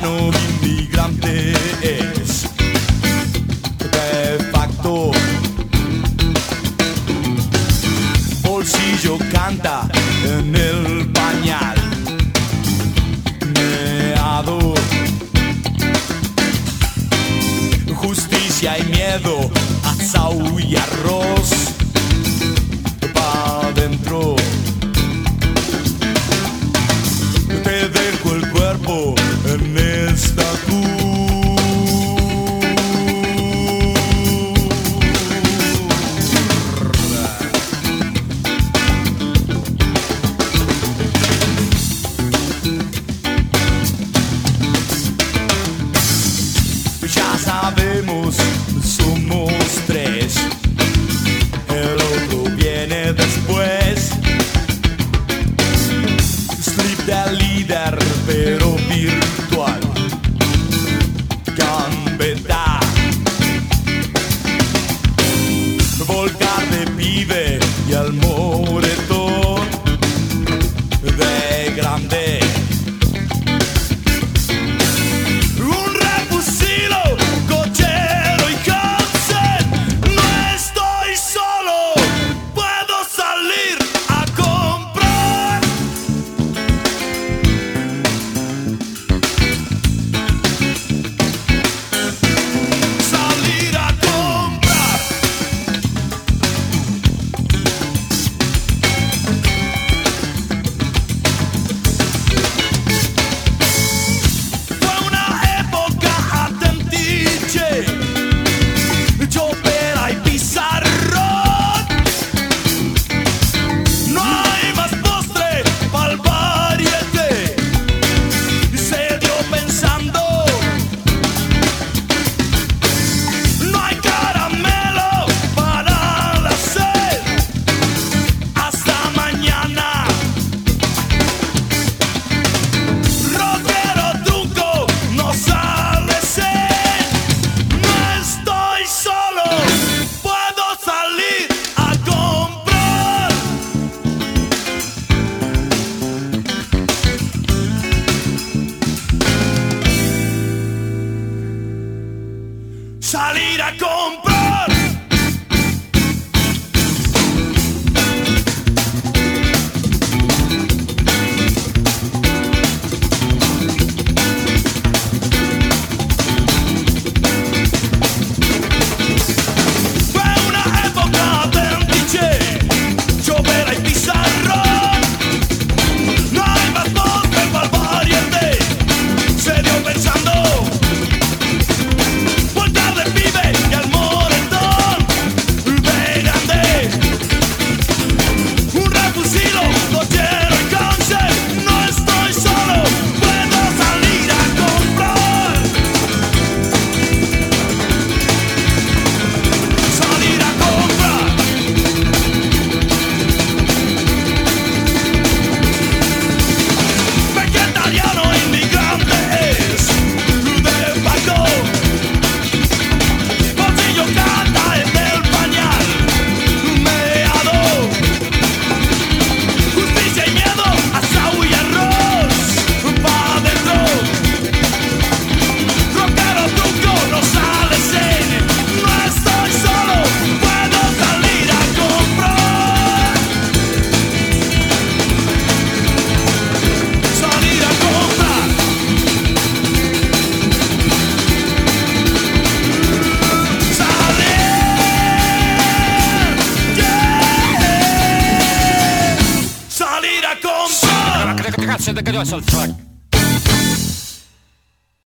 italiano inmigrante es de facto. Bolsillo canta en el pañal meado. Justicia y miedo, asau y arroz pa' dentro. Te dejo el cuerpo en esta ya sabemos, somos tres. El otro viene después. Sleep del líder, pero virtual. Gambeta. Volcar de pibe y al moretón de grande. Salir a comprar. Fue una época del cliché, llovera y pizarrón. No hay más postre para el pariente, se dio pensando. Che cazzo è de cazzo al track?